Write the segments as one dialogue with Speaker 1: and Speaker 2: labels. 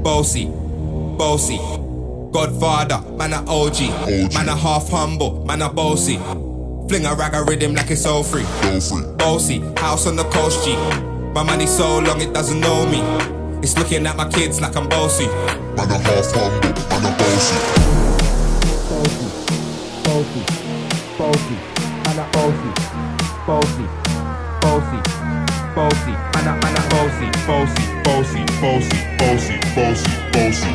Speaker 1: Bossy, bossy. Godfather, man a OG. Man a half humble, man a bossy. Fling a rag a rhythm like it's all free. Bossy, house on the coast G. My money so long it doesn't know me. It's looking at my kids like I'm bossy.
Speaker 2: Man a half humble, man a bossy.
Speaker 3: Bossy, bossy, bossy, man a bossy, bossy, bossy, bossy, man a bossy, bossy, bossy, bossy, bossy, bossy, bossy.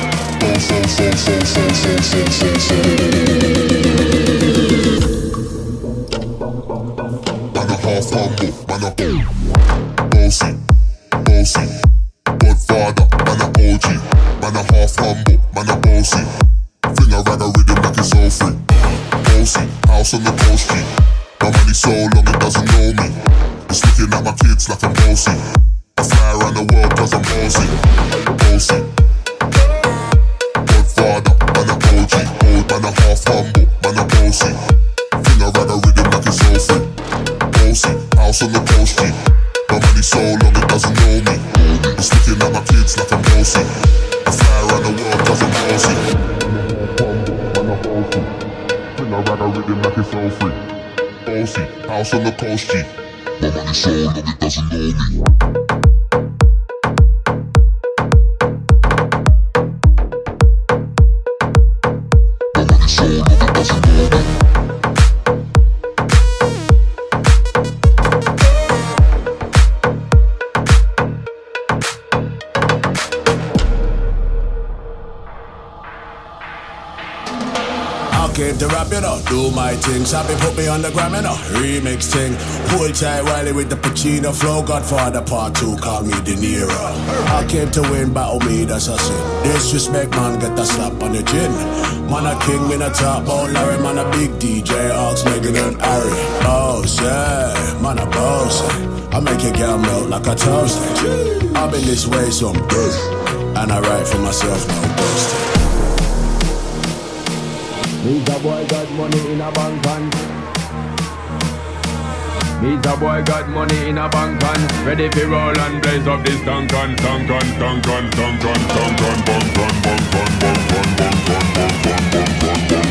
Speaker 2: Man a half humble, man a bossy, bossy. Godfather, man a OG. Man a half humble, man a bossy. Fling a rag a rhythm like it's all free. Bossy, house on the coast G. My money so long it doesn't know me. It's looking at my kids like I'm bossy. I fly around the world cause I'm bossy. Bossy. Godfather, man a OG. Man a half humble, man a bossy. Fling a rag a rhythm like it's all free. Bossy, house on the coast G. My money so long it doesn't know me. It's looking at my kids like I'm bossy. I fly around the world cause I'm bossy. Man a bossy. Fling a rag a rhythm like it's all free. Bossy, house on the coast G. My money so long it doesn't know me. My money so long it doesn't know me.
Speaker 4: Came to rap, you know, do my thing. Sabi put me on the gram, you know, remix thing. Pull tight Wiley with the Pacino flow. Godfather part 2, call me De Niro. I came to win, battle me, that's a sin. Disrespect, man, get a slap on the chin. Man a king, me a top bone Larry. Man a big DJ, Ox, Megan and Harry. Boss, yeah, man a boss. I make your girl melt like a toast. I've been this way some day, and I write for myself, no boasting.
Speaker 3: Me's a boy got money in a bank and Me's a boy got money in a bank and ready for roll and blaze up this tank and tank and tank and tank and tank and bunk and bunk and bunk and bunk and bunk and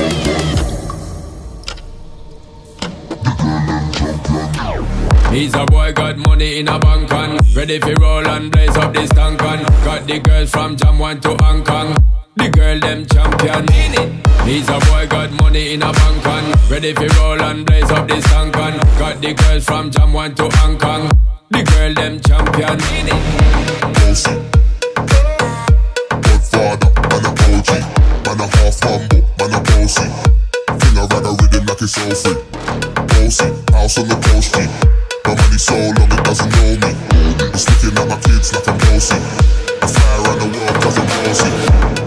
Speaker 3: Me's a boy got money in a bank and ready for roll and blaze up this tank and got the girls from Jam 1 to Hong Kong. The girl them champion. Me's a boy got money in a bank and ready for roll and blaze up this tank and got the girls from Jam 1 to Hong Kong. The girl them champion.
Speaker 2: Bossy. Godfather, man a OG. Man a half humble, man a bossy. Fling a rag a rhythm like it's all free. Bossy, house on the coast G. My money so long it doesn't know me. It's looking at my kids like I'm bossy. I fly around the world cause I'm bossy.